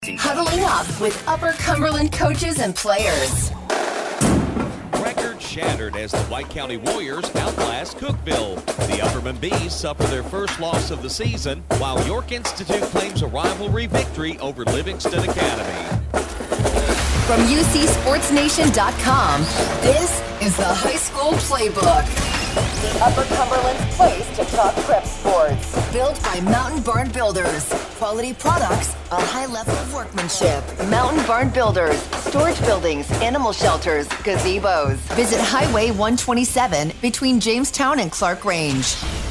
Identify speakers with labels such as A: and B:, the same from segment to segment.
A: Huddling up with Upper Cumberland coaches and players.
B: Record shattered as the White County Warriors outlast Cookeville. The Upperman Bees suffer their first loss of the season, while York Institute claims a rivalry victory over Livingston Academy.
A: From UCSportsNation.com, this is the High School Playbook. The Upper Cumberland's place to talk prep sports. Built by Mountain Barn Builders. Quality products, a high level of workmanship. Mountain Barn Builders. Storage buildings, animal shelters, gazebos. Visit Highway 127 between Jamestown and Clark Range.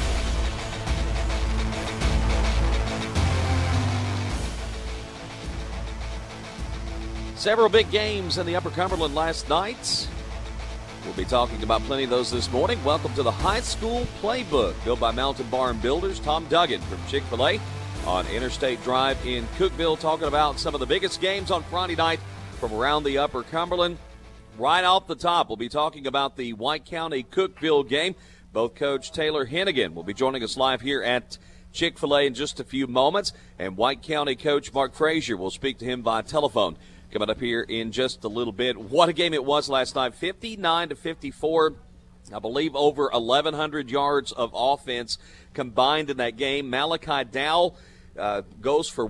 B: Several big games in the Upper Cumberland last night. We'll be talking about plenty of those this morning. Welcome to the High School Playbook, built by Mountain Barn Builders. Tom Duggan from Chick-fil-A on Interstate Drive in Cookeville, talking about some of the biggest games on Friday night from around the Upper Cumberland. Right off the top, we'll be talking about the White County Cookeville game. Both Coach Taylor Hennigan will be joining us live here at Chick-fil-A in just a few moments, and White County Coach Mark Frazier will speak to him via telephone coming up here in just a little bit. What a game it was last night, 59-54. I believe over 1,100 yards of offense combined in that game. Malachi Dowell goes for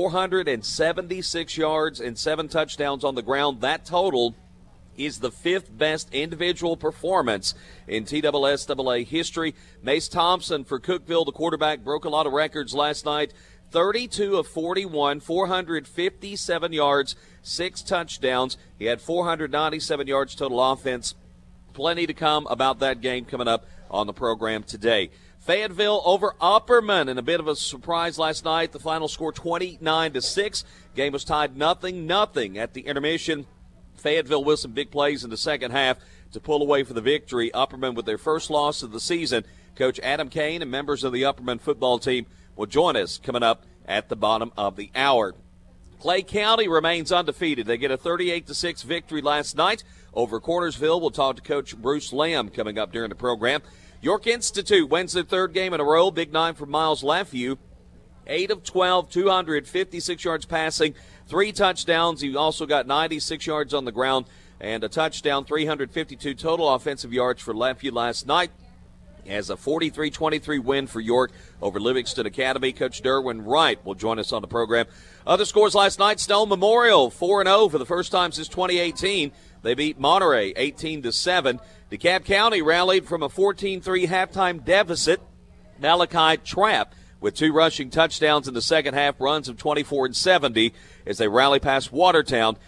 B: 476 yards and 7 touchdowns on the ground. That total is the 5th best individual performance in TSSAA history. Mace Thompson for Cookeville, the quarterback, broke a lot of records last night. 32 of 41, 457 yards, 6 touchdowns. He had 497 yards total offense. Plenty to come about that game coming up on the program today. Fayetteville over Upperman in a bit of a surprise last night. The final score 29-6. Game was tied 0-0 at the intermission. Fayetteville with some big plays in the second half to pull away for the victory. Upperman with their first loss of the season. Coach Adam Kane and members of the Upperman football team will join us coming up at the bottom of the hour. Clay County remains undefeated. They get a 38-6 victory last night over Cornersville. We'll talk to Coach Bruce Lamb coming up during the program. York Institute wins their 3rd game in a row. Big 9 for Miles Lafayette. 8 of 12, 256 yards passing, 3 touchdowns. He also got 96 yards on the ground and a touchdown, 352 total offensive yards for Lafayette last night. As a 43-23 win for York over Livingston Academy. Coach Derwin Wright will join us on the program. Other scores last night, Stone Memorial 4-0 for the first time since 2018. They beat Monterey 18-7. DeKalb County rallied from a 14-3 halftime deficit. Malachi Trapp with 2 rushing touchdowns in the second half, runs of 24-70 as they rally past Watertown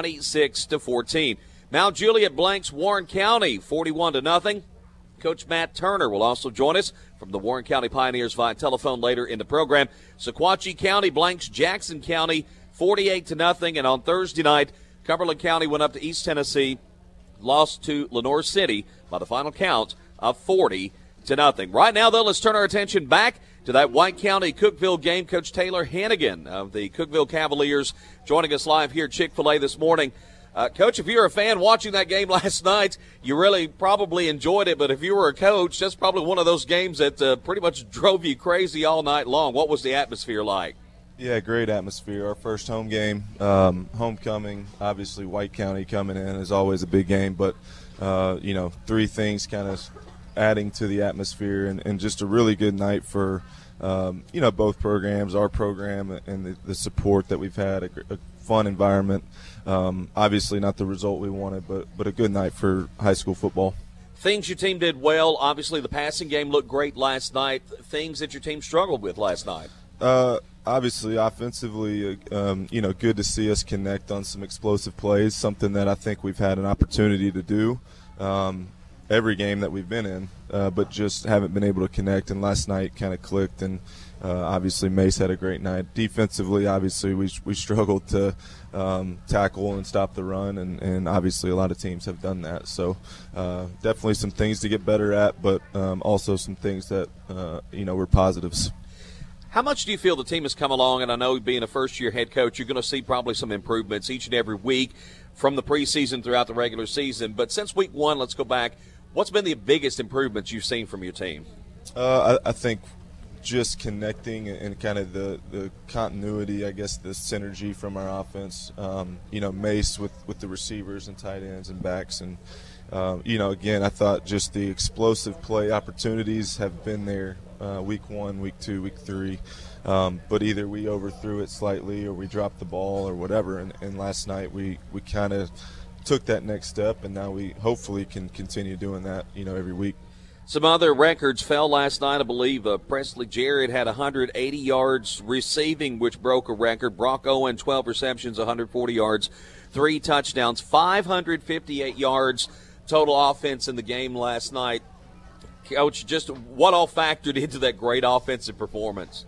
B: 26-14. Mount Juliet blanks Warren County 41-0. Coach Matt Turner will also join us from the Warren County Pioneers via telephone later in the program. Sequatchie County blanks Jackson County 48-0. And on Thursday night, Cumberland County went up to East Tennessee, lost to Lenoir City by the final count of 40-0. Right now, though, let's turn our attention back to that White County Cookeville game. Coach Taylor Hennigan of the Cookeville Cavaliers joining us live here at Chick-fil-A this morning. Coach, if you were a fan watching that game last night, you really probably enjoyed it. But if you were a coach, that's probably one of those games that pretty much drove you crazy all night long. What was the atmosphere like?
C: Yeah, great atmosphere. Our first home game, homecoming, obviously White County coming in is always a big game. But, 3 things kind of adding to the atmosphere and just a really good night for, both programs, our program and the support that we've had, a fun environment. Obviously not the result we wanted, but a good night for high school football.
B: Things your team did well. Obviously the passing game looked great last night. Things that your team struggled with last night.
C: Obviously, offensively, good to see us connect on some explosive plays, something that I think we've had an opportunity to do every game that we've been in, but just haven't been able to connect. And last night kind of clicked, and obviously Mace had a great night. Defensively, obviously, we struggled to tackle and stop the run, and obviously a lot of teams have done that. So definitely some things to get better at, but also some things that, were positives.
B: How much do you feel the team has come along? And I know being a first-year head coach, you're going to see probably some improvements each and every week from the preseason throughout the regular season. But since week 1, let's go back. What's been the biggest improvements you've seen from your team?
C: I think just connecting and kind of the continuity, I guess, the synergy from our offense. Mace with the receivers and tight ends and backs. And, again, I thought just the explosive play opportunities have been there week 1, week 2, week 3. But either we overthrew it slightly or we dropped the ball or whatever. And last night we kind of took that next step, and now we hopefully can continue doing that, every week.
B: Some other records fell last night, I believe. Presley Jarrett had 180 yards receiving, which broke a record. Brock Owen, 12 receptions, 140 yards, 3 touchdowns, 558 yards total offense in the game last night. Coach, just what all factored into that great offensive performance?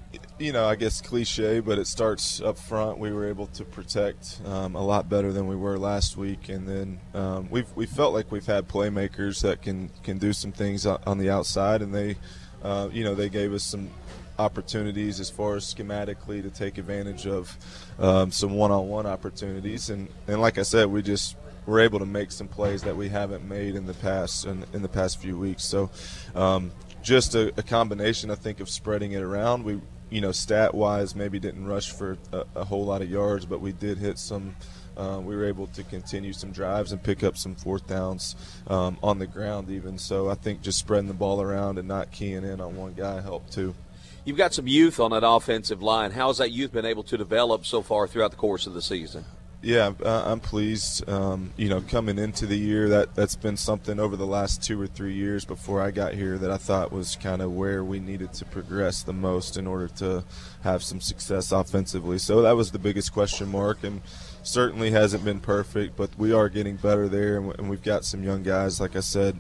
C: I guess cliche, but it starts up front. We were able to protect a lot better than we were last week, and then we felt like we've had playmakers that can do some things on the outside, and they gave us some opportunities as far as schematically to take advantage of some one-on-one opportunities, and like I said, we just were able to make some plays that we haven't made in the past few weeks. So just a combination, I think, of spreading it around. We stat-wise, maybe didn't rush for a whole lot of yards, but we did hit some. We were able to continue some drives and pick up some fourth downs on the ground even. So I think just spreading the ball around and not keying in on one guy helped too.
B: You've got some youth on that offensive line. How has that youth been able to develop so far throughout the course of the season?
C: Yeah, I'm pleased. Coming into the year, that's been something over the last 2 or 3 years before I got here that I thought was kind of where we needed to progress the most in order to have some success offensively. So that was the biggest question mark, and certainly hasn't been perfect, but we are getting better there, and we've got some young guys. Like I said,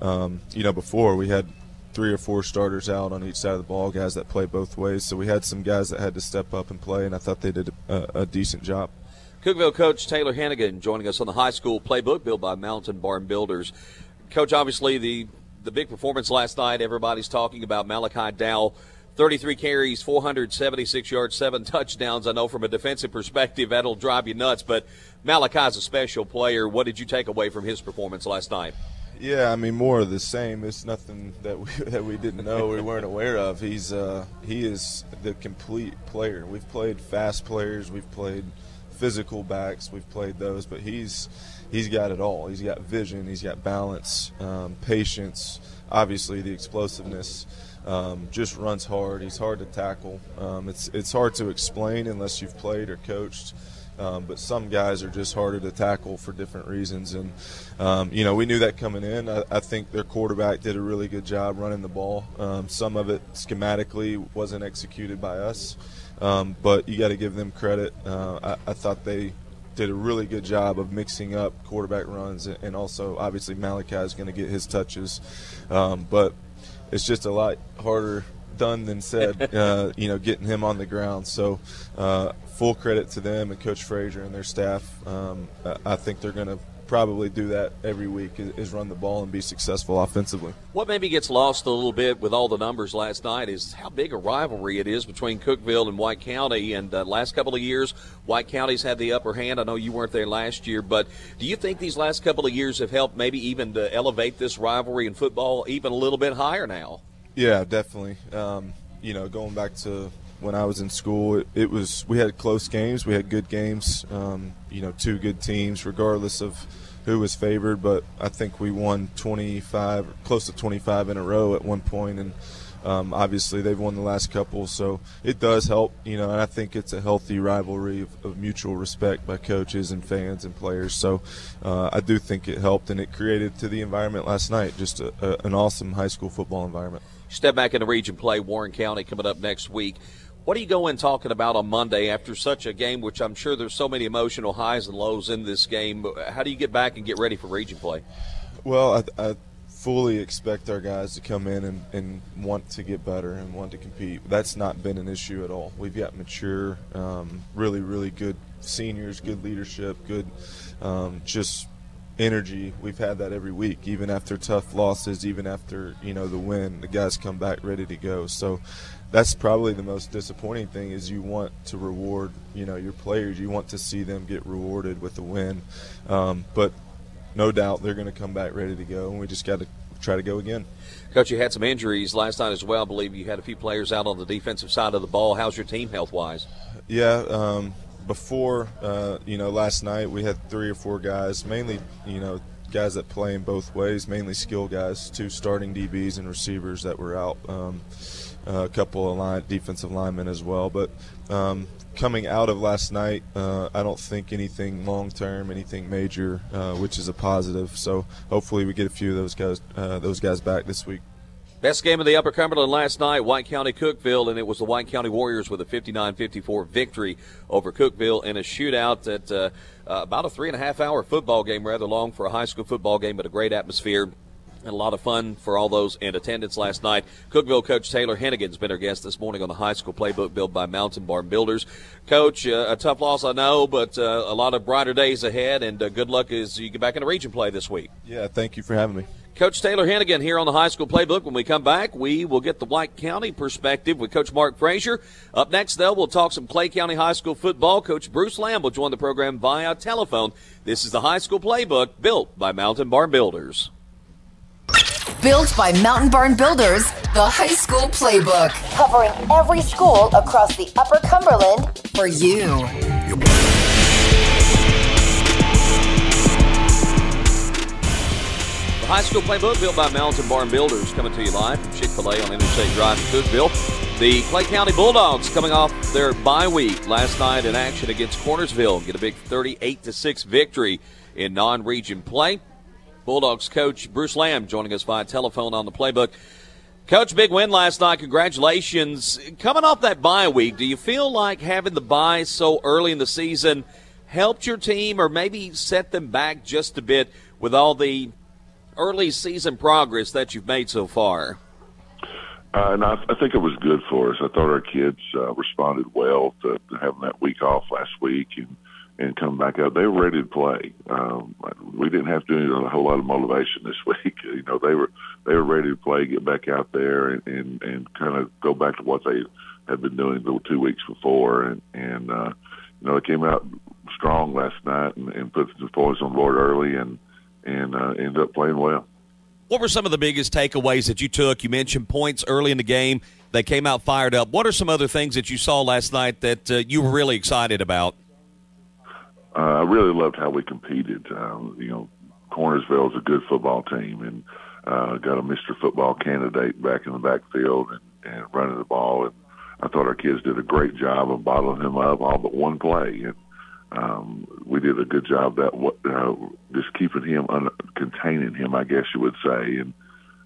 C: before we had 3 or 4 starters out on each side of the ball, guys that play both ways. So we had some guys that had to step up and play, and I thought they did a decent job.
B: Cookeville coach Taylor Hannigan joining us on the high school playbook built by Mountain Barn Builders. Coach, obviously the big performance last night, everybody's talking about Malachi Dow, 33 carries, 476 yards, 7 touchdowns. I know from a defensive perspective that'll drive you nuts, but Malachi's a special player. What did you take away from his performance last night?
C: Yeah, more of the same. It's nothing that we didn't know, we weren't aware of. He is the complete player. We've played fast players, we've played physical backs, we've played those, but he's got it all. He's got vision, he's got balance, patience, obviously the explosiveness. Just runs hard. He's hard to tackle. It's hard to explain unless you've played or coached. But some guys are just harder to tackle for different reasons. And, we knew that coming in. I think their quarterback did a really good job running the ball. Some of it schematically wasn't executed by us. But you got to give them credit. I thought they did a really good job of mixing up quarterback runs. And also, obviously, Malachi is going to get his touches. But it's just a lot harder done than said, getting him on the ground. So full credit to them and Coach Frazier and their staff. I think they're going to probably do that every week is run the ball and be successful offensively.
B: What maybe gets lost a little bit with all the numbers last night is how big a rivalry it is between Cookeville and White County. And last couple of years, White County's had the upper hand. I know you weren't there last year, but do you think these last couple of years have helped maybe even to elevate this rivalry in football even a little bit higher now? Yeah,
C: definitely. Going back to when I was in school, we had close games, we had good games, 2 good teams regardless of who was favored, but I think we won close to 25 in a row at one point, and obviously they've won the last couple, so it does help, and I think it's a healthy rivalry of mutual respect by coaches and fans and players, so I do think it helped, and it created to the environment last night, just an awesome high school football environment.
B: Step back into region play, Warren County coming up next week. What do you go in talking about on Monday after such a game, which I'm sure there's so many emotional highs and lows in this game? How do you get back and get ready for region play?
C: Well, I fully expect our guys to come in and want to get better and want to compete. That's not been an issue at all. We've got mature, really, really good seniors, good leadership, good just energy. We've had that every week, even after tough losses, even after, the win, the guys come back ready to go. So that's probably the most disappointing thing is you want to reward, your players. You want to see them get rewarded with a win. But no doubt they're going to come back ready to go, and we just got to try to go again.
B: Coach, you had some injuries last night as well. I believe you had a few players out on the defensive side of the ball. How's your team health-wise?
C: Yeah, before, last night we had 3 or 4 guys, mainly, guys that play in both ways, mainly skill guys, 2 starting DBs and receivers that were out, a couple of defensive linemen as well. But coming out of last night, I don't think anything long-term, anything major, which is a positive. So hopefully we get a few of those guys back this week.
B: Best game of the Upper Cumberland last night, White County Cookeville, and it was the White County Warriors with a 59-54 victory over Cookeville in a shootout at about a 3.5-hour football game, rather long for a high school football game, but a great atmosphere. And a lot of fun for all those in attendance last night. Cookeville coach Taylor Hennigan's been our guest this morning on the high school playbook built by Mountain Barn Builders. Coach, a tough loss, I know, but a lot of brighter days ahead, and good luck as you get back into region play this week.
C: Yeah, thank you for having me.
B: Coach Taylor Hennigan here on the high school playbook. When we come back, we will get the White County perspective with Coach Mark Frazier. Up next, though, we'll talk some Clay County High School football. Coach Bruce Lamb will join the program via telephone. This is the high school playbook built by Mountain Barn Builders.
A: Built by Mountain Barn Builders, the high school playbook. Covering every school across the Upper Cumberland for you.
B: The high school playbook built by Mountain Barn Builders coming to you live from Chick-fil-A on Interstate Drive in Cookeville. The Clay County Bulldogs coming off their bye week last night in action against Cornersville. Get a big 38-6 victory in non-region play. Bulldogs coach Bruce Lamb joining us via telephone on the playbook. Coach, big win last night. Congratulations. Coming off that bye week, do you feel like having the bye so early in the season helped your team or maybe set them back just a bit with all the early season progress that you've made so far?
D: And I think it was good for us. I thought our kids responded well to having that week off last week and come back out. They were ready to play. We didn't have to do a whole lot of motivation this week. They were ready to play, get back out there, and kind of go back to what they had been doing the 2 weeks before. And they came out strong last night and put the boys on board early and ended up playing well.
B: What were some of the biggest takeaways that you took? You mentioned points early in the game. They came out fired up. What are some other things that you saw last night that you were really excited about?
D: I really loved how we competed. Cornersville is a good football team, and got a Mr. Football candidate back in the backfield and running the ball. And I thought our kids did a great job of bottling him up all but one play. And we did a good job just keeping him, containing him, I guess you would say. And,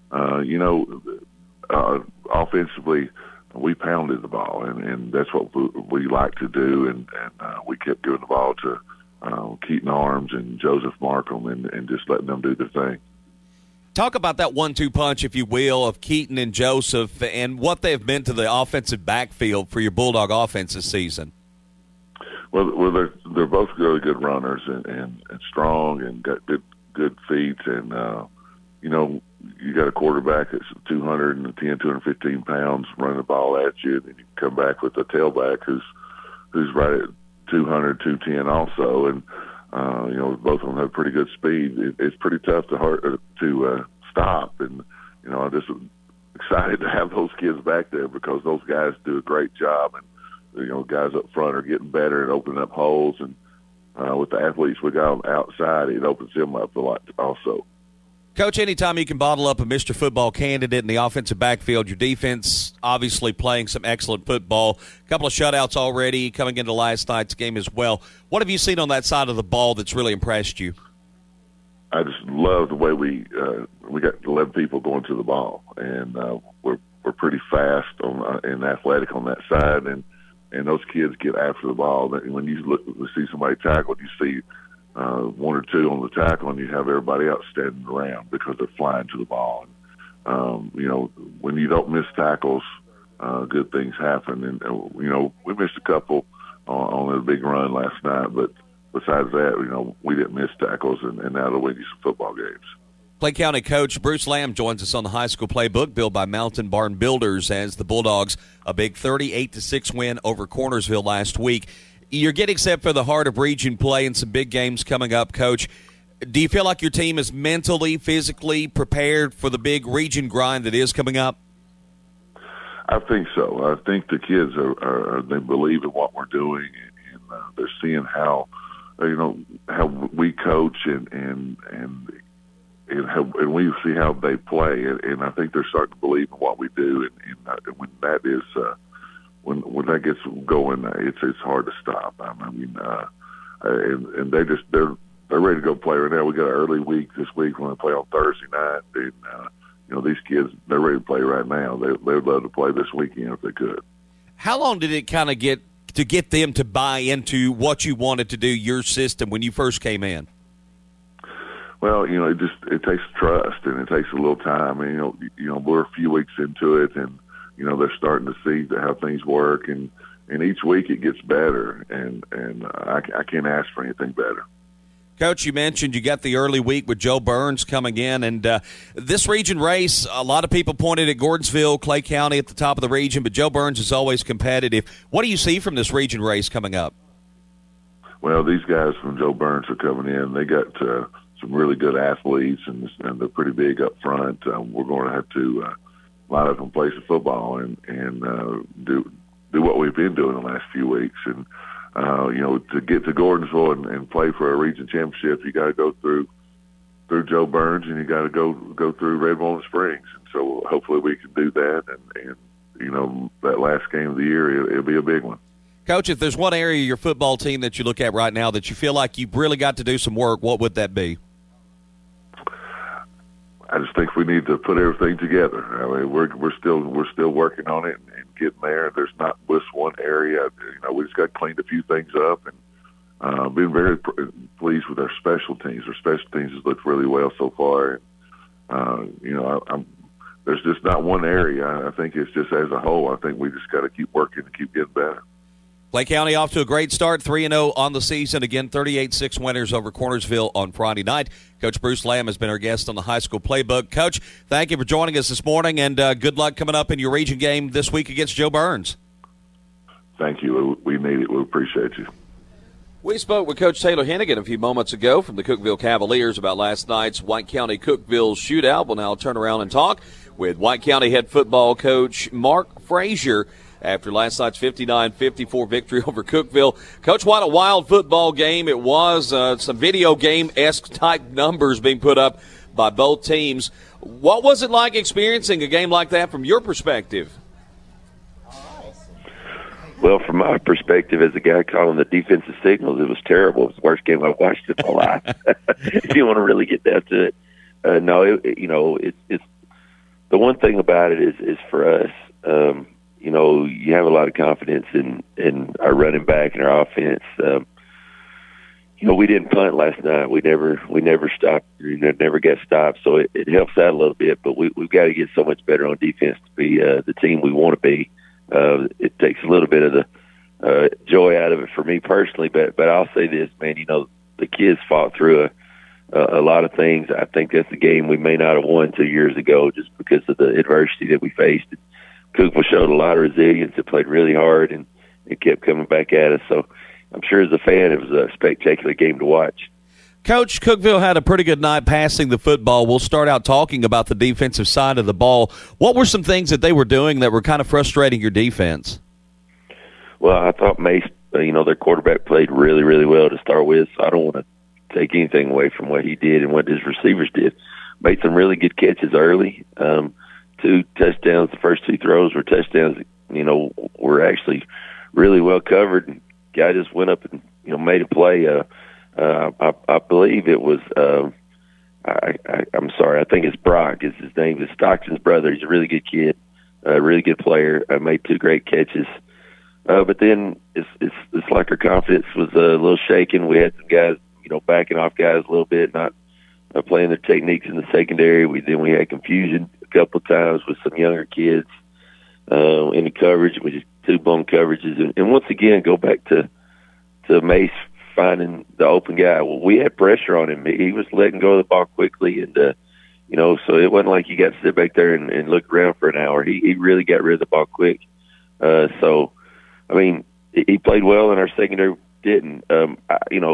D: offensively, we pounded the ball, and that's what we like to do. And we kept giving the ball to Keaton Arms and Joseph Markham and just letting them do their thing.
B: Talk about that 1-2 punch, if you will, of Keaton and Joseph and what they've meant to the offensive backfield for your Bulldog offense this season.
D: Well, they're both really good runners and strong and got good feet. And, you got a quarterback that's 210, 215 pounds running the ball at you, and you come back with a tailback who's right at 200, 210 also. And, both of them have pretty good speed. It's pretty tough to stop. And, I'm just excited to have those kids back there because those guys do a great job. And, guys up front are getting better and opening up holes. And with the athletes we got on the outside, it opens them up a lot also.
B: Coach, anytime you can bottle up a Mr. Football candidate in the offensive backfield, your defense obviously playing some excellent football. A couple of shutouts already coming into last night's game as well. What have you seen on that side of the ball that's really impressed you?
D: I just love the way we got 11 people going to the ball, and we're pretty fast and athletic on that side, and those kids get after the ball. When you see somebody tackle, you see one or two on the tackle, and you have everybody else standing around because they're flying to the ball. And, when you don't miss tackles, good things happen. And, we missed a couple on a big run last night, but besides that, we didn't miss tackles, and that'll win you some football games.
B: Clay County coach Bruce Lamb joins us on the high school playbook built by Mountain Barn Builders as the Bulldogs a big 38-6 win over Cornersville last week. You're getting set for the heart of region play and some big games coming up, Coach. Do you feel like your team is mentally, physically prepared for the big region grind that is coming up?
D: I think so. I think the kids they believe in what we're doing, and they're seeing how how we coach and we see how they play, and I think they're starting to believe in what we do, and when that is when that gets going, it's hard to stop. I mean, and they're ready to go play right now. We got an early week this week when they play on Thursday night, and these kids, they're ready to play right now. They would love to play this weekend if they could. How
B: long did it kind of get them to buy into what you wanted to do, your system, when you first came in?
D: Well, it takes trust, and it takes a little time. And, we're a few weeks into it, and, they're starting to see how things work, and each week it gets better, and I can't ask for anything better.
B: Coach, you mentioned you got the early week with Joe Burns coming in, and this region race, a lot of people pointed at Gordonsville, Clay County at the top of the region, but Joe Burns is always competitive. What do you see from this region race coming up? Well,
D: these guys from Joe Burns are coming in. They got some really good athletes, and they're pretty big up front. We're going to have to line up and play some football and do what we've been doing the last few weeks. And to get to Gordonsville and play for a region championship, you got to go through Joe Burns, and you got to go through Red Walnut Springs. And so hopefully we can do that. And that last game of the year, it'll be a big one.
B: Coach, if there's one area of your football team that you look at right now that you feel like you've really got to do some work, what would that be?
D: I just think we need to put everything together. I mean, we're still working on it and getting there. There's not just one area. We just got cleaned a few things up, and been very pleased with our special teams. Our special teams has looked really well so far. And, there's just not one area. I think it's just as a whole. I think we just got to keep working and keep getting better.
B: Clay County off to a great start, 3-0 on the season. Again, 38-6 winners over Cornersville on Friday night. Coach Bruce Lamb has been our guest on the High School Playbook. Coach, thank you for joining us this morning, and good luck coming up in your region game this week against Joe Burns.
D: Thank you. We need it. We appreciate you.
B: We spoke with Coach Taylor Hennigan a few moments ago from the Cookeville Cavaliers about last night's White County-Cookeville shootout. We'll now turn around and talk with White County head football coach Mark Frazier after last night's 59-54 victory over Cookeville. Coach, what a wild football game it was. Some video game-esque type numbers being put up by both teams. What was it like experiencing a game like that from your perspective?
E: Well, from my perspective as a guy calling the defensive signals, it was terrible. It was the worst game I've watched in my life. If you want to really get down to it. It's the one thing about it is for us, you have a lot of confidence in our running back and our offense. We didn't punt last night. We never stopped. Never got stopped. So it helps out a little bit. But we've got to get so much better on defense to be the team we want to be. It takes a little bit of the joy out of it for me personally. But I'll say this, man. The kids fought through a lot of things. I think that's a game we may not have won 2 years ago just because of the adversity that we faced. Cookeville showed a lot of resilience. It played really hard, and it kept coming back at us. So I'm sure as a fan, it was a spectacular game to watch.
B: Coach, Cookeville had a pretty good night passing the football. We'll start out talking about the defensive side of the ball. What were some things that they were doing that were kind of frustrating your defense?
E: Well, I thought Mace, their quarterback played really, really well to start with, so I don't want to take anything away from what he did and what his receivers did. Made some really good catches early. 2 touchdowns. The first 2 throws were touchdowns. Were actually really well covered. And guy just went up and made a play. I believe it was. I'm sorry. I think it's Brock. Is his name? It's Stockton's brother. He's a really good kid, a really good player. Made 2 great catches. But then it's like our confidence was a little shaken. We had some guys, backing off guys a little bit, not playing their techniques in the secondary. We had confusion a couple of times with some younger kids in the coverage, which is 2 blown coverages. And once again, go back to Mace finding the open guy. Well, we had pressure on him. He was letting go of the ball quickly, and so it wasn't like you got to sit back there and look around for an hour. He really got rid of the ball quick. So, I mean, he played well, and our secondary didn't.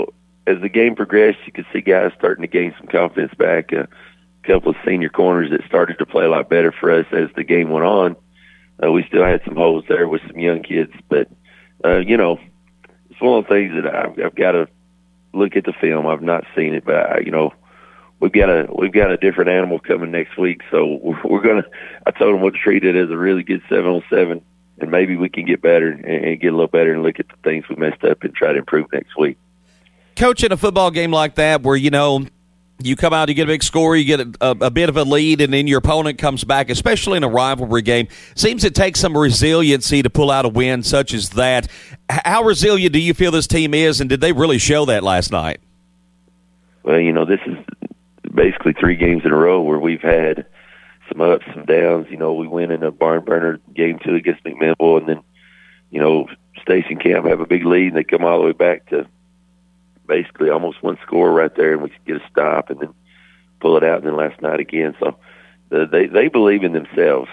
E: as the game progressed, you could see guys starting to gain some confidence back. A couple of senior corners that started to play a lot better for us as the game went on. We still had some holes there with some young kids, but you know, it's one of the things that I've got to look at the film. I've not seen it, but you know, we've got a different animal coming next week, so we're gonna. I told them we'll treat it as a really good 7-on-7, and maybe we can get better and get a little better and look at the things we messed up and try to improve next week.
B: Coach, in a football game like that, where you know you come out, you get a big score, you get a bit of a lead, and then your opponent comes back, especially in a rivalry game, seems it takes some resiliency to pull out a win such as that. How resilient do you feel this team is, and did they really show that last night?
E: Well, you know, this is basically 3 games in a row where we've had some ups, some downs. You know, we win in a barn burner game 2 against McMinnville, and then, you know, Stacy and Camp have a big lead, and they come all the way back to basically almost 1 score right there, and we get a stop and then pull it out, and then last night again. So they believe in themselves,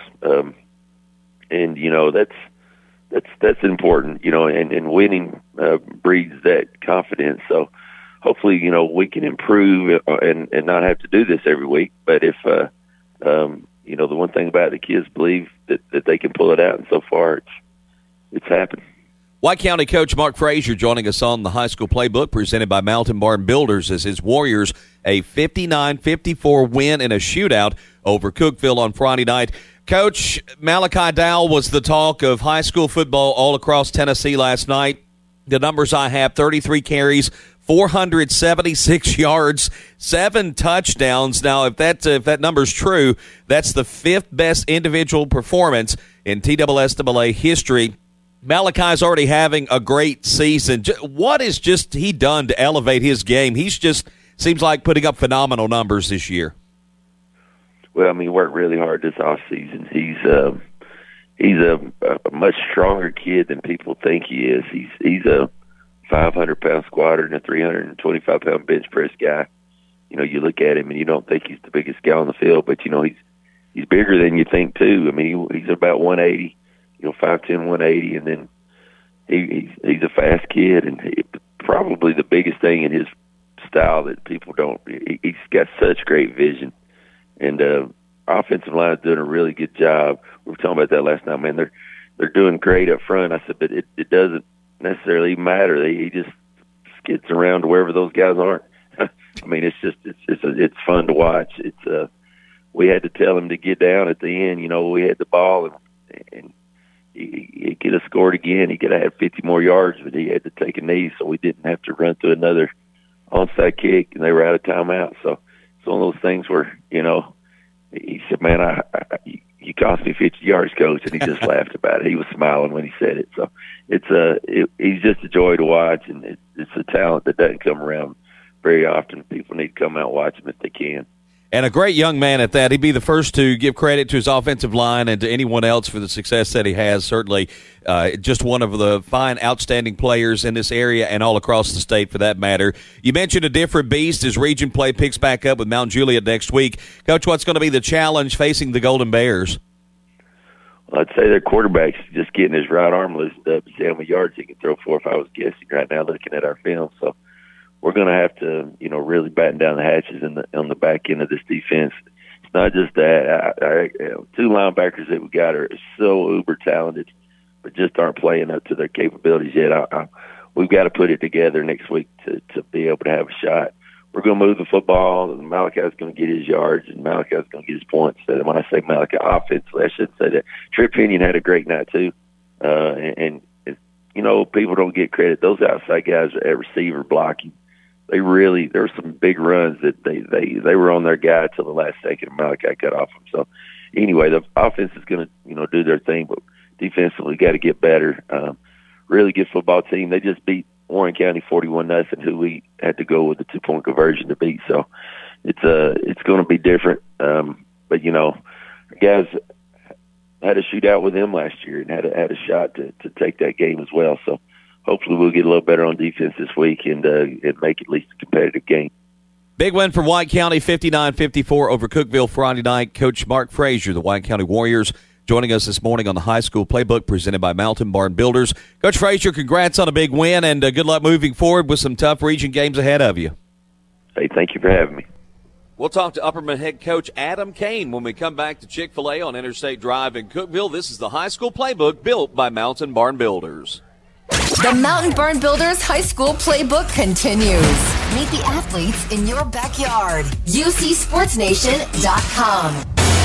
E: and you know that's important. You know, and winning breeds that confidence. So hopefully, you know, we can improve and not have to do this every week. But if you know, the one thing about it, the kids believe that they can pull it out, and so far it's happened.
B: White County coach Mark Frazier joining us on the High School Playbook presented by Mountain Barn Builders as his Warriors a 59-54 win in a shootout over Cookeville on Friday night. Coach, Malachi Dowell was the talk of high school football all across Tennessee last night. The numbers I have, 33 carries, 476 yards, 7 touchdowns. Now, if that number's true, that's the 5th best individual performance in TSSAA history. Malachi's already having a great season. What has he done to elevate his game? He's just seems like putting up phenomenal numbers this year.
E: Well, I mean, he worked really hard this offseason. He's a much stronger kid than people think he is. He's a 500-pound squatter and a 325-pound bench press guy. You know, you look at him and you don't think he's the biggest guy on the field, but you know he's bigger than you think too. I mean, he's about 180. You know, 5'10", 180, and then he's a fast kid, and probably the biggest thing in his style that people don't. He's got such great vision, and offensive line is doing a really good job. We were talking about that last night, man. They're doing great up front. I said, but it doesn't necessarily matter. He just skids around to wherever those guys aren't. I mean, it's fun to watch. We had to tell him to get down at the end. You know, we had the ball and he could have scored again. He could have had 50 more yards, but he had to take a knee, so we didn't have to run through another onside kick, and they were out of timeout. So it's one of those things where, you know, he said, man, you cost me 50 yards, coach, and he just laughed about it. He was smiling when he said it. So he's just a joy to watch, and it's a talent that doesn't come around very often. People need to come out and watch him if they can.
B: And a great young man at that. He'd be the first to give credit to his offensive line and to anyone else for the success that he has. Certainly just one of the fine, outstanding players in this area and all across the state for that matter. You mentioned a different beast as region play picks back up with Mount Juliet next week. Coach, what's going to be the challenge facing the Golden Bears?
E: Well, I'd say their quarterback's just getting his right arm loosened up to see how many yards he can throw for if I was guessing right now looking at our film. So we're going to have to, you know, really batten down the hatches on the back end of this defense. It's not just that. 2 linebackers that we got are so uber talented, but just aren't playing up to their capabilities yet. We've got to put it together next week to be able to have a shot. We're going to move the football, and Malachi's going to get his yards, and Malachi's going to get his points. And when I say Malachi offensively, I shouldn't say that. Trip Pinion had a great night too, and you know, people don't get credit. Those outside guys at receiver blocking, there were some big runs that they were on their guy till the last second, and Malachi cut off them. So anyway, the offense is going to, you know, do their thing, but defensively got to get better. Really good football team. They just beat Warren County 41-0, who we had to go with the 2-point conversion to beat. So it's going to be different. But you know, guys had a shootout with them last year and had a shot to take that game as well. So hopefully we'll get a little better on defense this week and make it at least a competitive game.
B: Big win for White County, 59-54 over Cookeville Friday night. Coach Mark Frazier, the White County Warriors, joining us this morning on the High School Playbook presented by Mountain Barn Builders. Coach Frazier, congrats on a big win, and good luck moving forward with some tough region games ahead of you.
E: Hey, thank you for having me.
B: We'll talk to Upperman head coach Adam Kane when we come back to Chick-fil-A on Interstate Drive in Cookeville. This is the High School Playbook built by Mountain Barn Builders.
A: The Mountain Barn Builders High School Playbook continues. Meet the athletes in your backyard. UCSportsNation.com.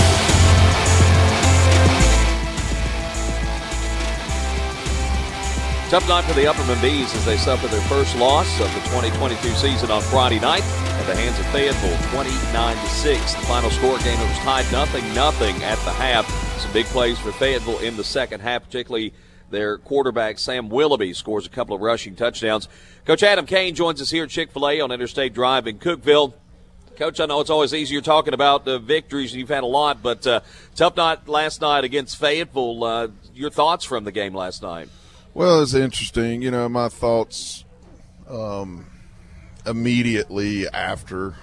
B: Tough night for the Upperman Bees as they suffer their first loss of the 2022 season on Friday night at the hands of Fayetteville, 29-6. The final score game, it was tied 0-0 at the half. Some big plays for Fayetteville in the second half, particularly their quarterback, Sam Willoughby, scores a couple of rushing touchdowns. Coach Adam Kane joins us here at Chick-fil-A on Interstate Drive in Cookeville. Coach, I know it's always easier talking about victories, and you've had a lot, but tough night last night against Fayetteville. Your thoughts from the game last night?
F: Well, it's interesting. You know, my thoughts immediately after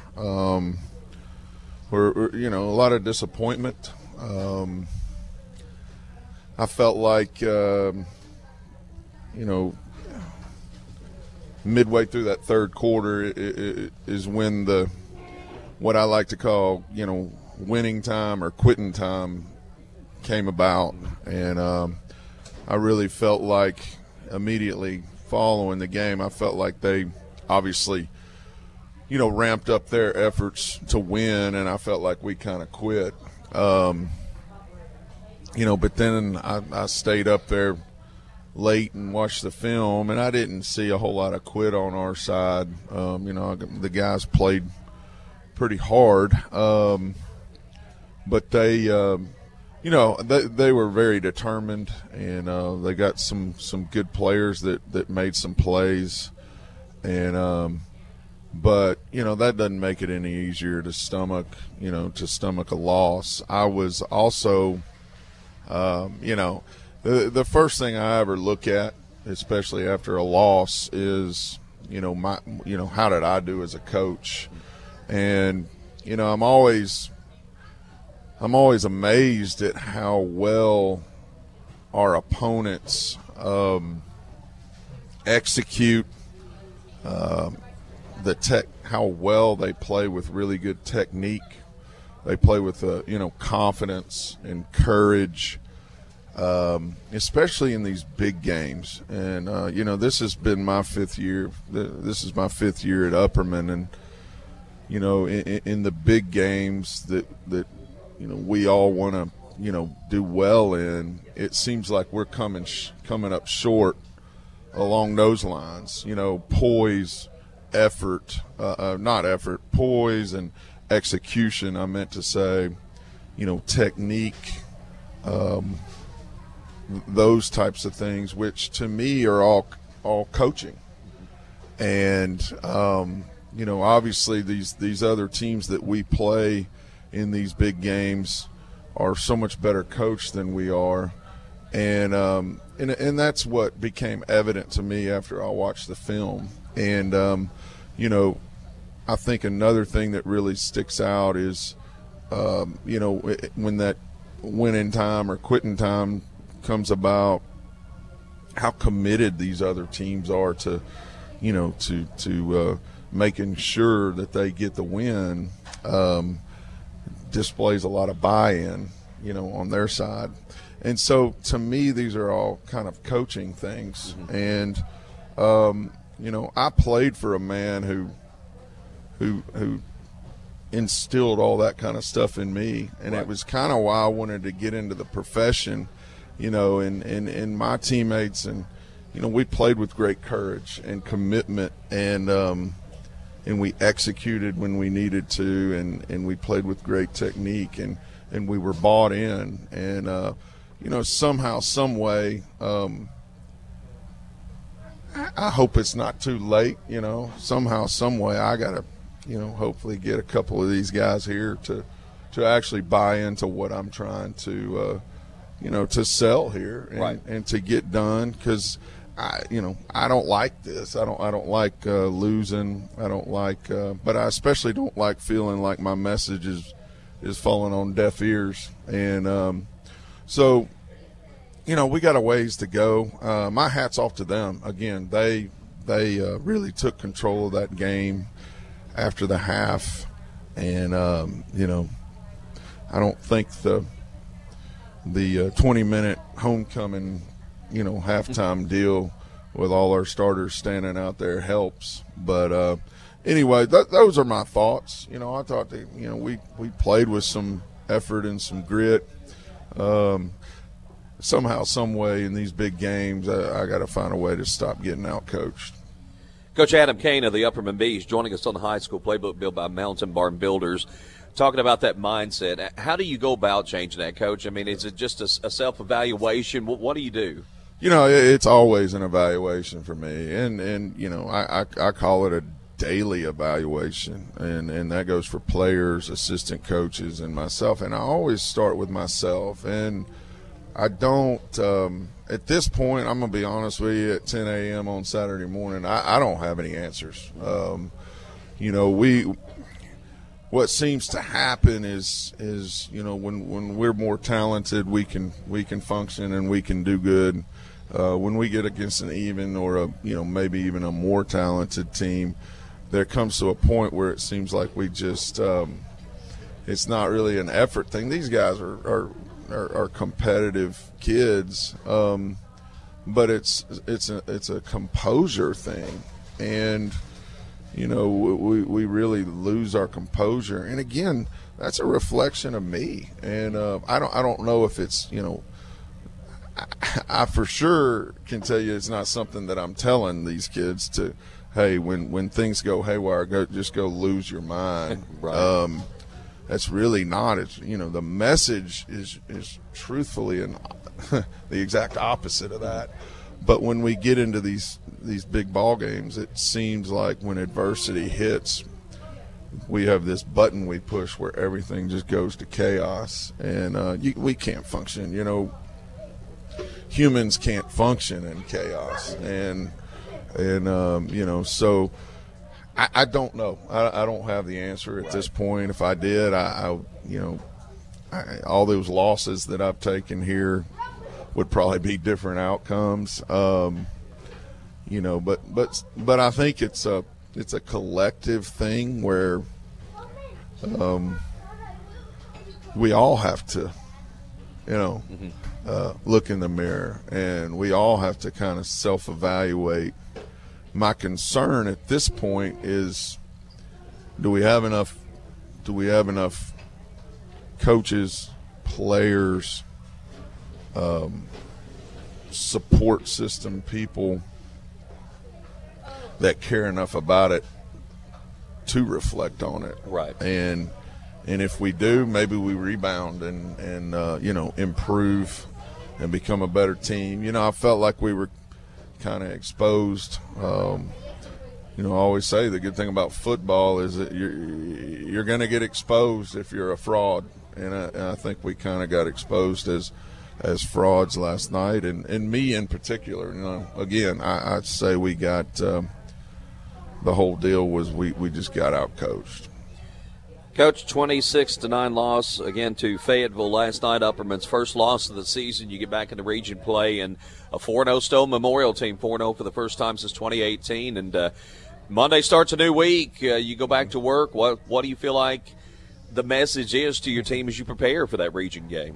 F: were, you know, a lot of disappointment. I felt like, you know, midway through that third quarter is when what I like to call, you know, winning time or quitting time came about. And I really felt like immediately following the game, I felt like they obviously, you know, ramped up their efforts to win, and I felt like we kind of quit. You know, but then I stayed up there late and watched the film, and I didn't see a whole lot of quit on our side. You know, the guys played pretty hard, but they, you know, they were very determined, and they got some good players that made some plays, and but you know that doesn't make it any easier to stomach a loss. I was also. You know, the first thing I ever look at, especially after a loss, is how did I do as a coach? And you know, I'm always amazed at how well our opponents execute how well they play with really good technique. They play with confidence and courage, especially in these big games. And you know, this has been my fifth year. This is my fifth year at Upperman, and you know, in the big games that you know we all want to do well in, it seems like we're coming up short along those lines. You know, poise, poise and execution, I meant to say, you know, technique, those types of things, which to me are all coaching. And you know, obviously these other teams that we play in these big games are so much better coached than we are, and that's what became evident to me after I watched the film. And you know, I think another thing that really sticks out is, you know, when that winning time or quitting time comes about, how committed these other teams are to, you know, to making sure that they get the win. Displays a lot of buy-in, you know, on their side. And so to me, these are all kind of coaching things. Mm-hmm. And, you know, I played for a man who instilled all that kind of stuff in me, and right. It was kind of why I wanted to get into the profession, you know, and my teammates, and you know, we played with great courage and commitment, and we executed when we needed to, and we played with great technique, and we were bought in, and you know, somehow, some way, I hope it's not too late, you know, somehow, some way I gotta, you know, hopefully get a couple of these guys here to actually buy into what I'm trying to, you know, to sell here and,
B: right.
F: and to get done. Cause I don't like this. I don't like losing. I don't like, but I especially don't like feeling like my message is falling on deaf ears. And, So, we got a ways to go. My hat's off to them. Again, they really took control of that game after the half. And, I don't think the 20-minute homecoming, halftime deal with all our starters standing out there helps. But anyway, those are my thoughts. I thought that, we played with some effort and some grit. Somehow, some way in these big games, I got to find a way to stop getting out-coached.
B: Coach Adam Kane of the Upperman Bees joining us on the High School Playbook built by Mountain Barn Builders, talking about that mindset. How do you go about changing that, Coach? I mean, is it just a self-evaluation? What do you do?
F: It's always an evaluation for me, and I call it a daily evaluation, and that goes for players, assistant coaches, and myself. And I always start with myself, and I don't at this point, I'm going to be honest with you, at 10 a.m. on Saturday morning, I don't have any answers. What seems to happen is when we're more talented, we can function and we can do good. When we get against an even or maybe even a more talented team, there comes to a point where it seems like we just it's not really an effort thing. These guys are competitive kids, but it's a composure thing, and we really lose our composure. And again, that's a reflection of me. And I don't know if it's I for sure can tell you it's not something that I'm telling these kids to. Hey, when things go haywire, go lose your mind.
B: Right.
F: That's really not. It's the message is truthfully and the exact opposite of that. But when we get into these big ball games, it seems like when adversity hits, we have this button we push where everything just goes to chaos, and we can't function. Humans can't function in chaos, and so. I don't know. I don't have the answer at this point. If I did, all those losses that I've taken here would probably be different outcomes. But I think it's a collective thing where we all have to, look in the mirror, and we all have to kind of self-evaluate. My concern at this point is, do we have enough coaches, players, support system people that care enough about it to reflect on it?
B: Right.
F: And if we do, maybe we rebound and improve and become a better team. I felt like we were kind of exposed. I always say the good thing about football is that you're going to get exposed if you're a fraud, and I think we kind of got exposed as frauds last night, and me in particular. Again, I'd say we got the whole deal was we just got out coached.
B: Coach, 26-9 loss again to Fayetteville last night. Upperman's first loss of the season. You get back into region play, and a 4-0 Stone Memorial team, 4-0 for the first time since 2018. And Monday starts a new week. You go back to work. What do you feel like the message is to your team as you prepare for that region game?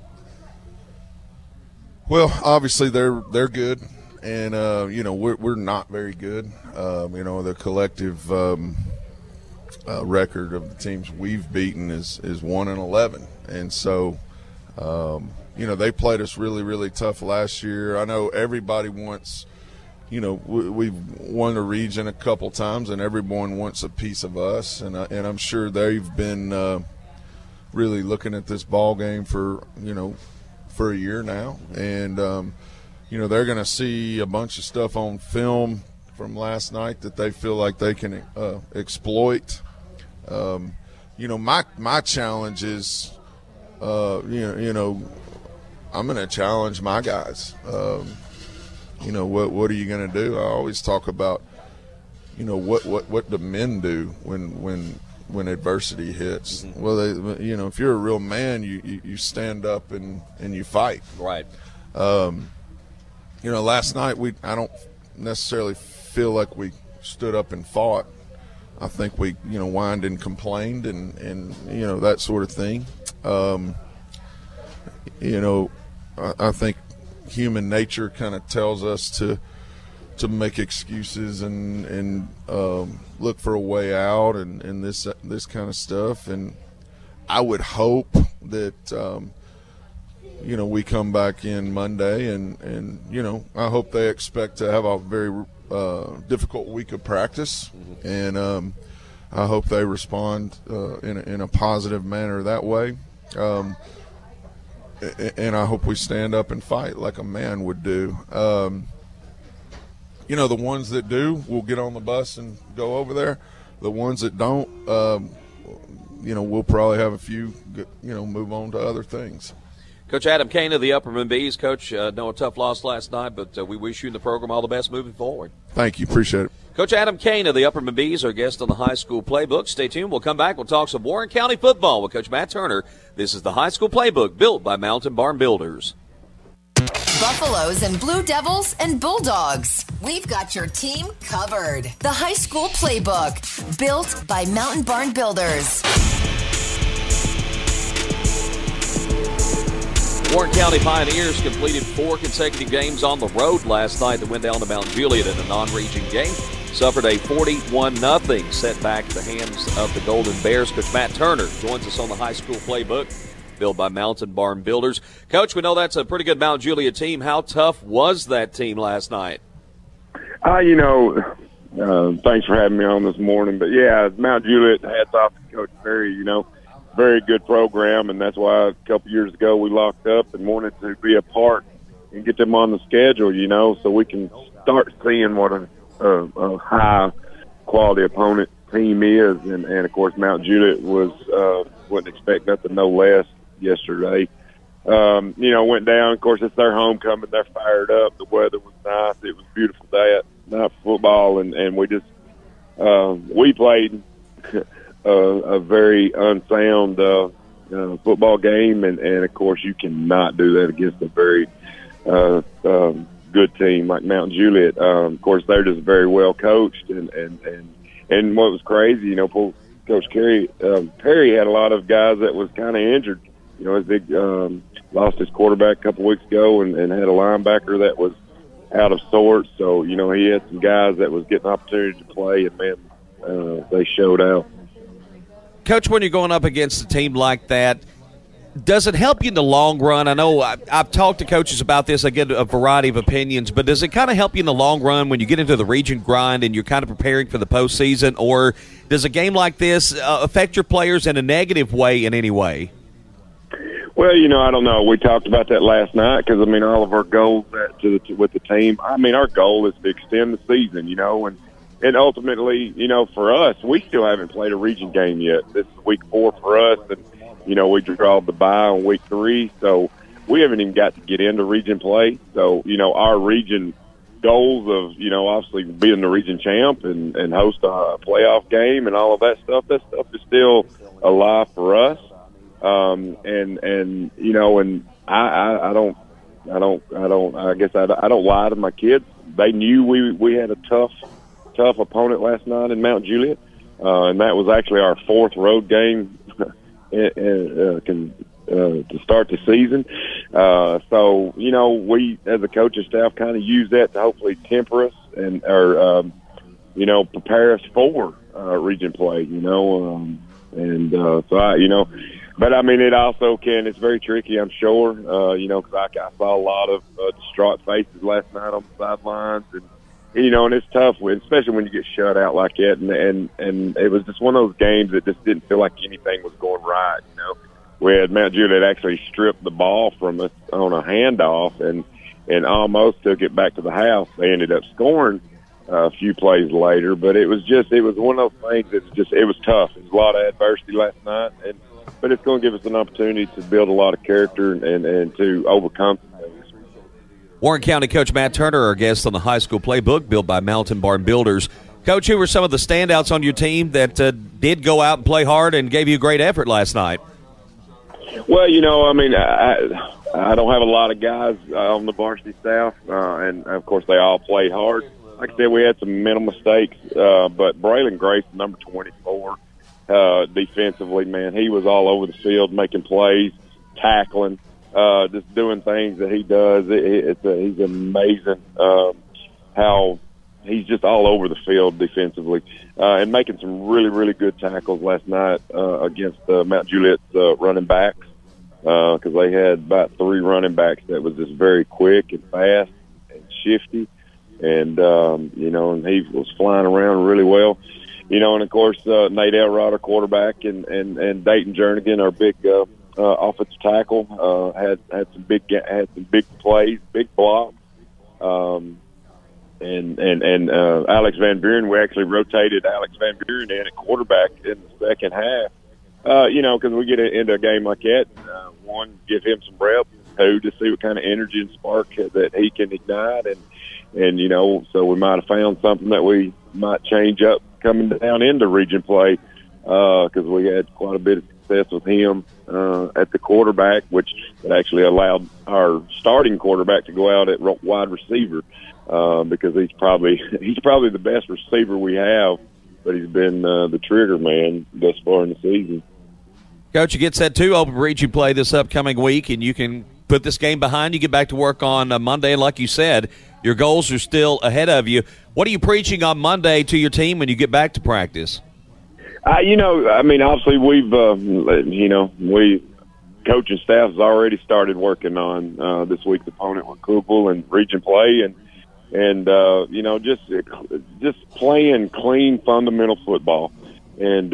F: Well, obviously they're good, and we're not very good. The collective record of the teams we've beaten is 1-11, and so they played us really, really tough last year. I know everybody wants, we've won the region a couple times, and everyone wants a piece of us, and I'm sure they've been really looking at this ball game for a year now, and they're going to see a bunch of stuff on film from last night that they feel like they can exploit. My challenge is, I'm going to challenge my guys. What are you going to do? I always talk about, what do men do when when adversity hits. Well, if you're a real man, you stand up and you fight.
B: Right.
F: Last night I don't necessarily feel like we stood up and fought. I think we, whined and complained and that sort of thing. I think human nature kind of tells us to make excuses and look for a way out and this kind of stuff. And I would hope that we come back in Monday and I hope they expect to have a very difficult week of practice, and I hope they respond in a positive manner that way. And I hope we stand up and fight like a man would do. The ones that do will get on the bus and go over there. The ones that don't, we'll probably have a few, move on to other things.
B: Coach Adam Kane of the Upperman Bees. Coach, no, a tough loss last night, but we wish you and the program all the best moving forward.
F: Thank you. Appreciate it.
B: Coach Adam Kane of the Upperman Bees, our guest on the High School Playbook. Stay tuned. We'll come back. We'll talk some Warren County football with Coach Matt Turner. This is the High School Playbook built by Mountain Barn Builders.
A: Buffaloes and Blue Devils and Bulldogs. We've got your team covered. The High School Playbook, built by Mountain Barn Builders.
B: Warren County Pioneers completed 4 consecutive games on the road last night that went down to Mount Juliet in a non-region game. Suffered a 41-0 setback at the hands of the Golden Bears. Coach Matt Turner joins us on the High School Playbook, built by Mountain Barn Builders. Coach, we know that's a pretty good Mount Juliet team. How tough was that team last night?
G: Thanks for having me on this morning. But, yeah, Mount Juliet, hats off to Coach Perry, very good program, and that's why a couple years ago we locked up and wanted to be a part and get them on the schedule, so we can start seeing what a high-quality opponent team is. And, of course, Mount Juliet wouldn't expect nothing no less yesterday. Went down. Of course, it's their homecoming. They're fired up. The weather was nice. It was a beautiful day at night football, and we just we played a very unsound football game, and of course you cannot do that against a very good team like Mount Juliet. Of course, they're just very well coached, and what was crazy, Coach Perry had a lot of guys that was kind of injured. His big lost his quarterback a couple weeks ago, and had a linebacker that was out of sorts. So he had some guys that was getting opportunity to play, and man, they showed out.
B: Coach, when you're going up against a team like that, does it help you in the long run? I know I've talked to coaches about this. I get a variety of opinions, but does it kind of help you in the long run when you get into the region grind and you're kind of preparing for the postseason, or does a game like this affect your players in a negative way in any way?
G: Well, I don't know. We talked about that last night because, all of our goals with the team, our goal is to extend the season, and ultimately, for us, we still haven't played a region game yet. This is week 4 for us, and, we drawed the bye on week 3, so we haven't even got to get into region play. So, our region goals of, obviously being the region champ and host a playoff game and all of that stuff is still alive for us. And I don't lie to my kids. They knew we had a tough opponent last night in Mount Juliet, and that was actually our 4th road game to start the season. So we as a coaching staff kind of use that to hopefully temper us or prepare us for region play. But it also it's very tricky, I'm sure, because I saw a lot of distraught faces last night on the sidelines, and it's tough, especially when you get shut out like that, and it was just one of those games that just didn't feel like anything was going right, We had Mount Juliet actually stripped the ball from us on a handoff and almost took it back to the house. They ended up scoring a few plays later, but it was one of those things it was tough. There was a lot of adversity last night, but it's going to give us an opportunity to build a lot of character and to overcome some things.
B: Warren County Coach Matt Turner, our guest on the High School Playbook, built by Mountain Barn Builders. Coach, who were some of the standouts on your team that did go out and play hard and gave you a great effort last night?
G: Well, I mean, I don't have a lot of guys on the varsity staff, and, of course, they all played hard. Like I said, we had some mental mistakes, but Braylon Grace, number 24, defensively, man, he was all over the field making plays, tackling, just doing things that he does. He's amazing how he's just all over the field defensively and making some really, really good tackles last night against Mount Juliet's running backs because they had about 3 running backs that was just very quick and fast and shifty. And, and he was flying around really well. And, of course, Nate Elrod, our quarterback, and Dayton Jernigan, our big offensive tackle, had some big plays, big blocks. And Alex Van Buren, we actually rotated Alex Van Buren in at quarterback in the second half. Because we get into a game like that, one, give him some reps, 2, to see what kind of energy and spark that he can ignite, and so we might have found something that we might change up coming down into region play because we had quite a bit of success with him at the quarterback, which actually allowed our starting quarterback to go out at wide receiver. Because he's probably the best receiver we have, but he's been the trigger man thus far in the season.
B: Coach, you get set 2 open region play this upcoming week, and you can put this game behind you, get back to work on Monday, and like you said, your goals are still ahead of you. What are you preaching on Monday to your team when you get back to practice?
G: Obviously we've, coaching staff has already started working on this week's opponent with Kugel and region play, and just playing clean fundamental football, and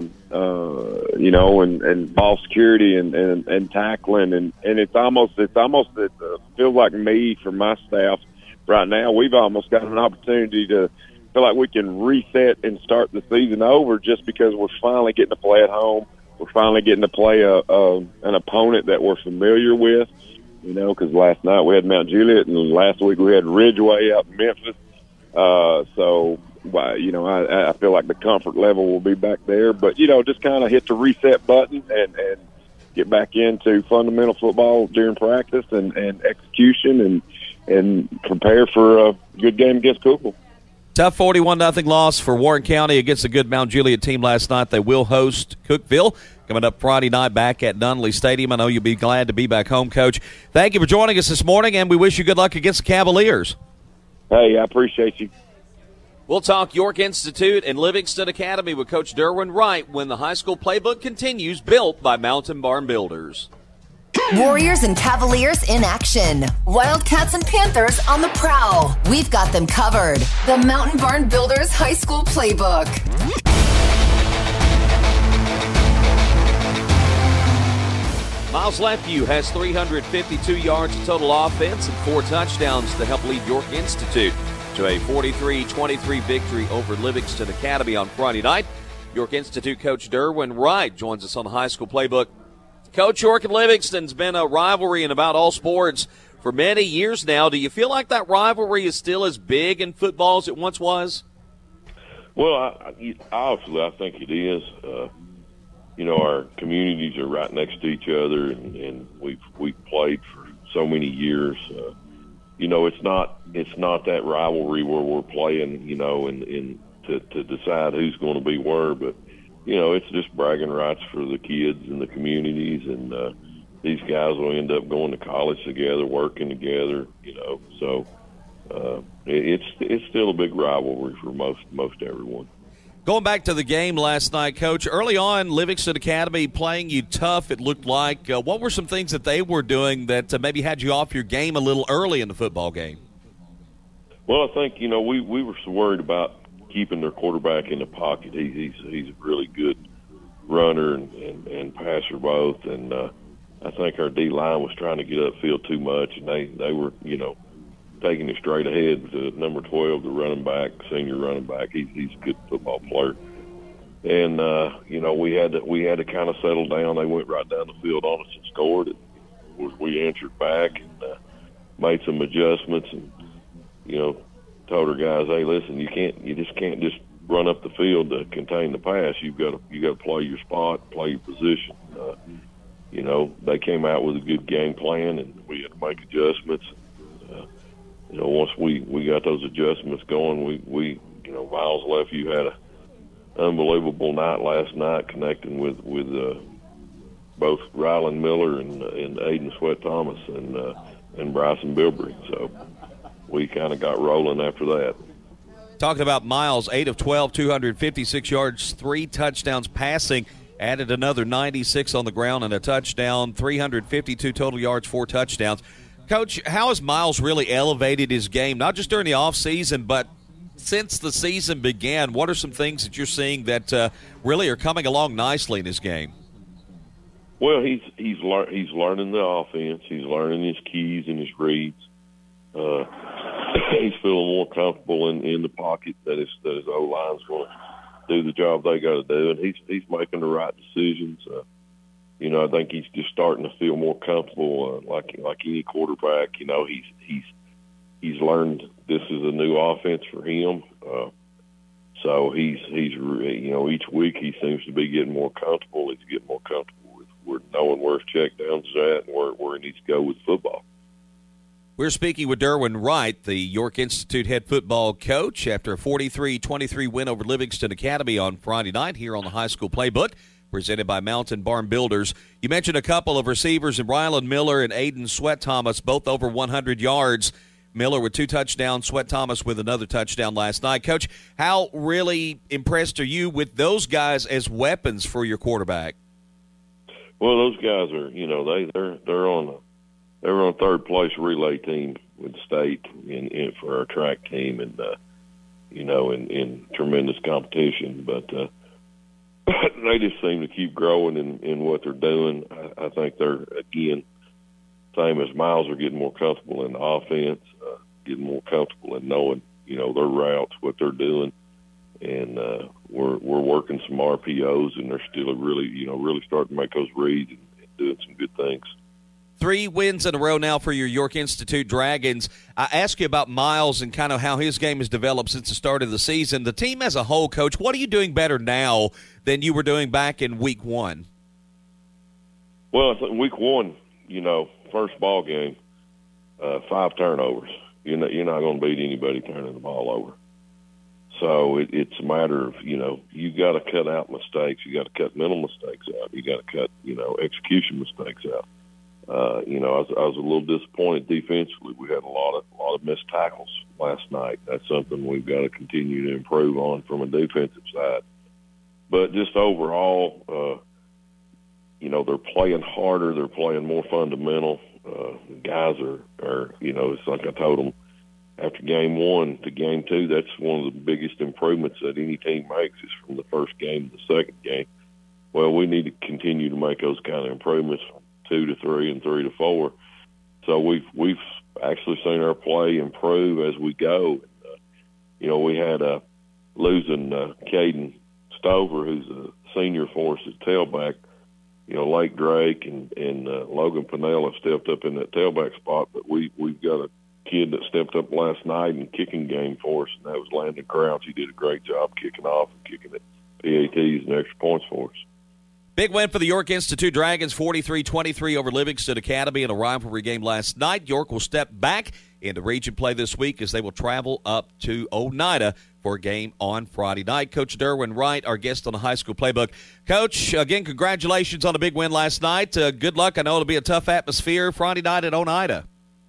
G: and ball security and tackling, and it feels like me for my staff right now. We've almost got an opportunity to feel like we can reset and start the season over just because we're finally getting to play at home. We're finally getting to play an opponent that we're familiar with. Because last night we had Mount Juliet, and last week we had Ridgeway out in Memphis. I feel like the comfort level will be back there. But, just kind of hit the reset button and get back into fundamental football during practice and execution and prepare for a good game against Kugel.
B: Tough 41-0 loss for Warren County against a good Mount Juliet team last night. They will host Cookeville coming up Friday night back at Nunley Stadium. I know you'll be glad to be back home, Coach. Thank you for joining us this morning, and we wish you good luck against the Cavaliers.
G: Hey, I appreciate you.
B: We'll talk York Institute and Livingston Academy with Coach Derwin Wright when the high school playbook continues, built by Mountain Barn Builders.
A: Warriors and Cavaliers in action. Wildcats and Panthers on the prowl. We've got them covered. The Mountain Barn Builders High School Playbook.
B: Miles Lefeview has 352 yards of total offense and 4 touchdowns to help lead York Institute to a 43-23 victory over Livingston Academy on Friday night. York Institute coach Derwin Wright joins us on the high school playbook. Coach, York and Livingston's been a rivalry in about all sports for many years now. Do you feel like that rivalry is still as big in football as it once was?
H: Well, obviously, I think it is. Our communities are right next to each other, and we've played for so many years. It's not that rivalry where we're playing, to decide who's going to be where, but it's just bragging rights for the kids and the communities, and these guys will end up going to college together, working together, So it's still a big rivalry for most everyone.
B: Going back to the game last night, Coach, early on, Livingston Academy playing you tough, it looked like. What were some things that they were doing that maybe had you off your game a little early in the football game?
H: Well, I think, we were so worried about keeping their quarterback in the pocket. He's a really good runner and passer both, and I think our D-line was trying to get upfield too much, and they were, taking it straight ahead to number 12, the running back, senior running back. He's a good football player. And, we had to kind of settle down. They went right down the field on us and scored it. We answered back and made some adjustments and, told our guys, hey, listen, you just can't just run up the field to contain the pass. You got to play your spot, play your position. They came out with a good game plan, and we had to make adjustments. Once we got those adjustments going, we Miles Leffew had an unbelievable night last night, connecting with both Rylan Miller and Aiden Sweat Thomas and Bryson Bilbrey. So we kind of got rolling after that.
B: Talking about Miles, 8 of 12, 256 yards, 3 touchdowns passing, added another 96 on the ground and a touchdown, 352 total yards, 4 touchdowns. Coach, how has Miles really elevated his game, not just during the offseason, but since the season began? What are some things that you're seeing that really are coming along nicely in his game?
H: Well, he's learning the offense. He's learning his keys and his reads. He's feeling more comfortable in the pocket that his O-line's going to do the job they got to do, and he's making the right decisions. I think he's just starting to feel more comfortable, like any quarterback. He's learned this is a new offense for him. So he's each week he seems to be getting more comfortable. He's getting more comfortable with knowing where his check downs at and where he needs to go with football.
B: We're speaking with Derwin Wright, the York Institute head football coach, after a 43-23 win over Livingston Academy on Friday night here on the High School Playbook, presented by Mountain Barn Builders. You mentioned a couple of receivers, in Rylan Miller and Aiden Sweat Thomas, both over 100 yards. Miller with 2 touchdowns, Sweat Thomas with another touchdown last night. Coach, how really impressed are you with those guys as weapons for your quarterback?
H: Well, those guys are, they're on third place relay team with the state in for our track team, and in tremendous competition. But they just seem to keep growing in what they're doing. I think they're, again, same as Miles, are getting more comfortable in the offense, getting more comfortable in knowing their routes, what they're doing, and we're working some RPOs, and they're still really starting to make those reads and doing some good things.
B: 3 wins in a row now for your York Institute Dragons. I asked you about Miles and kind of how his game has developed since the start of the season. The team as a whole, Coach, what are you doing better now than you were doing back in week 1?
H: Well, I think week 1, first ball game, 5 turnovers. You're not going to beat anybody turning the ball over. So it's a matter of, you got to cut out mistakes. You got to cut mental mistakes out. You got to cut, execution mistakes out. I was a little disappointed defensively. We had a lot of missed tackles last night. That's something we've got to continue to improve on from a defensive side. But just overall, they're playing harder. They're playing more fundamental. The guys are it's like I told them after game 1 to game 2, that's one of the biggest improvements that any team makes is from the first game to the second game. Well, we need to continue to make those kind of improvements from 2 to 3 and 3 to 4. So we've actually seen our play improve as we go. We had losing Caden Stover, who's a senior for us at tailback. Lake Drake and Logan Pinnell have stepped up in that tailback spot, but we've got a kid that stepped up last night in kicking game for us, and that was Landon Crouch. He did a great job kicking off and kicking at PATs and extra points for us.
B: Big win for the York Institute Dragons, 43-23 over Livingston Academy in a rivalry game last night. York will step back into region play this week as they will travel up to Oneida for a game on Friday night. Coach Derwin Wright, our guest on the High School Playbook. Coach, again, congratulations on a big win last night. Good luck. I know it'll be a tough atmosphere Friday night at Oneida.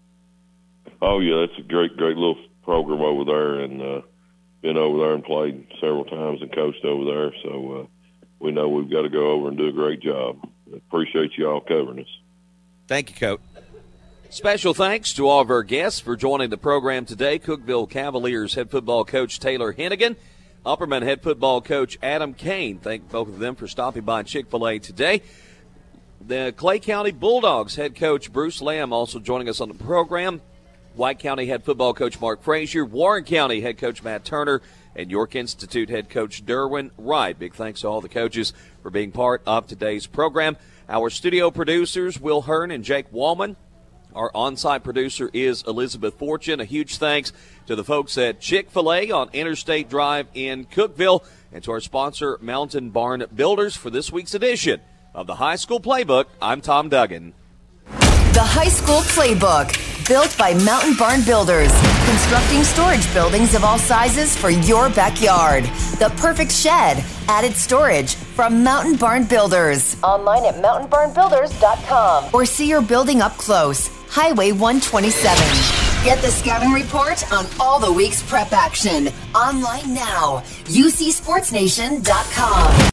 H: Oh, yeah, that's a great little program over there, and been over there and played several times and coached over there, so we know we've got to go over and do a great job. Appreciate you all covering us.
B: Thank you, Coach.
I: Special thanks to all of our guests for joining the program today. Cookeville Cavaliers head football coach Taylor Hennigan, Upperman head football coach Adam Kane. Thank both of them for stopping by Chick-fil-A today. The Clay County Bulldogs head coach Bruce Lamb also joining us on the program. White County head football coach Mark Frazier, Warren County head coach Matt Turner, and York Institute head coach Derwin Wright. Big thanks to all the coaches for being part of today's program. Our studio producers, Will Hearn and Jake Wallman.
B: Our on-site producer is Elizabeth Fortune. A huge thanks to the folks at Chick-fil-A on Interstate Drive in Cookeville, and to our sponsor, Mountain Barn Builders, for this week's edition of the High School Playbook. I'm Tom Duggan.
A: The High School Playbook, built by Mountain Barn Builders, constructing storage buildings of all sizes for your backyard. The perfect shed, added storage from Mountain Barn Builders. Online at mountainbarnbuilders.com, or see your building up close. Highway 127. Get the scouting report on all the week's prep action. Online now. UCSportsNation.com.